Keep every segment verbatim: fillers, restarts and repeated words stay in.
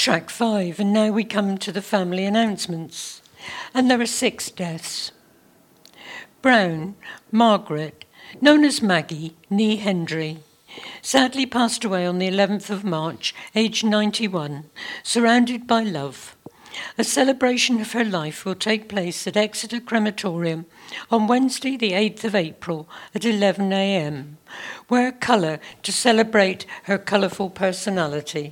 track five, and now we come to the family announcements. And there are six deaths. Brown, Margaret, known as Maggie, née Hendry, sadly passed away on the eleventh of March, aged ninety-one, surrounded by love. A celebration of her life will take place at Exeter Crematorium on Wednesday, the eighth of April at eleven a.m. Wear colour to celebrate her colourful personality.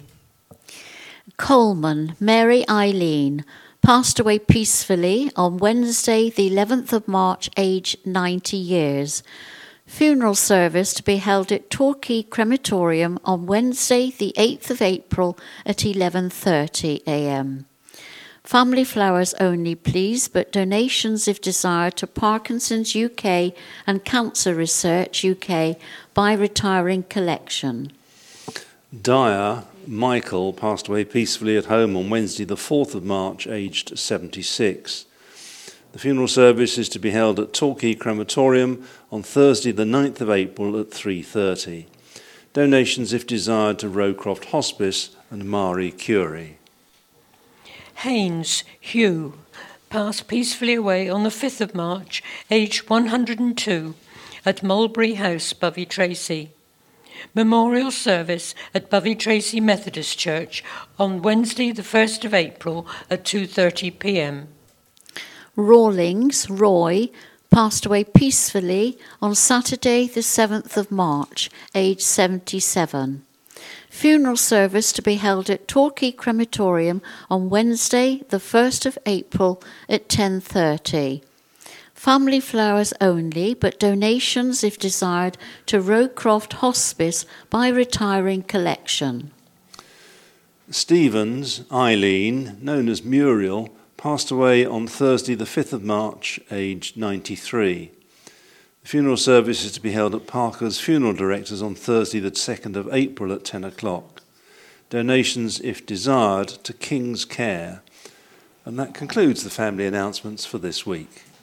Coleman, Mary Eileen, passed away peacefully on Wednesday, the eleventh of March, aged ninety years. Funeral service to be held at Torquay Crematorium on Wednesday, the eighth of April at eleven thirty a.m. Family flowers only, please, but donations, if desired, to Parkinson's U K and Cancer Research U K by retiring collection. Dyer, Michael, passed away peacefully at home on Wednesday, the fourth of March, aged seventy-six. The funeral service is to be held at Torquay Crematorium on Thursday, the ninth of April at three thirty. Donations, if desired, to Rowcroft Hospice and Marie Curie. Haynes, Hugh, passed peacefully away on the fifth of March, aged one hundred and two, at Mulberry House, Bovey Tracy. Memorial service at Bovey Tracy Methodist Church on Wednesday, the first of April at two thirty p.m. Rawlings, Roy, passed away peacefully on Saturday, the seventh of March, aged seventy-seven. Funeral service to be held at Torquay Crematorium on Wednesday, the first of April at ten thirty. Family flowers only, but donations, if desired, to Rowcroft Hospice by retiring collection. Stevens, Eileen, known as Muriel, passed away on Thursday, the fifth of March, aged ninety-three. The funeral service is to be held at Parker's Funeral Directors on Thursday, the second of April at ten o'clock. Donations, if desired, to King's Care. And that concludes the family announcements for this week.